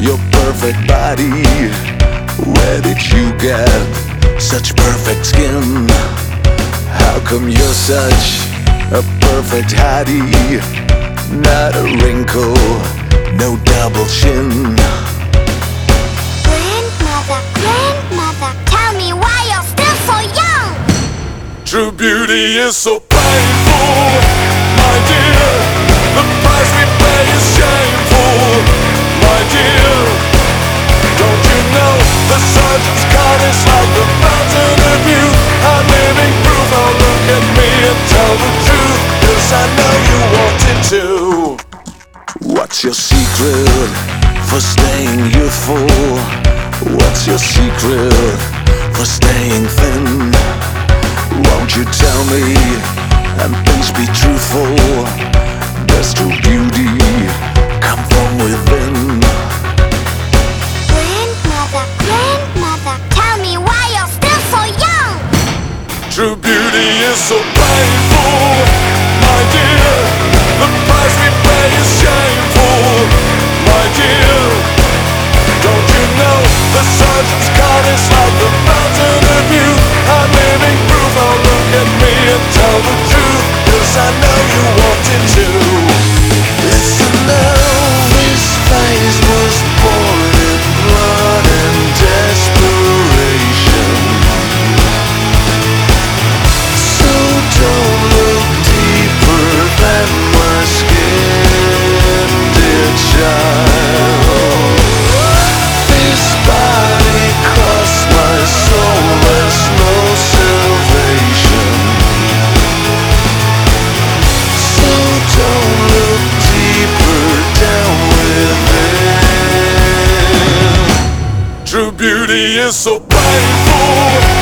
your perfect body. Where did you get such perfect skin? How come you're such a perfect hottie? Not a wrinkle, no double chin. Grandmother, tell me why you're still so young. True beauty is so painful, my dear. The price we pay is shameful, my dear. Don't you know the surgeon's card is like the fountain of youth? I'm living proof. Oh, look at me and tell the truth, 'cause I know you wanted to. What's your secret for staying youthful? What's your secret for staying thin? Won't you tell me, and please be truthful? Does true beauty come from within? Grandmother, tell me why you're still so young. True beauty is so painful, my dear. The price we pay is shameful, my dear. Don't you know the surgeon's card is like the fountain of youth? I'm living proof. Oh, look at me and tell the truth, 'cause I know you wanted to. Listen now, this phase was born in blood and desperation. So don't look deeper than my skin, dear child. This body cost my soul, there's no salvation. So don't look deeper down within. True beauty is so painful,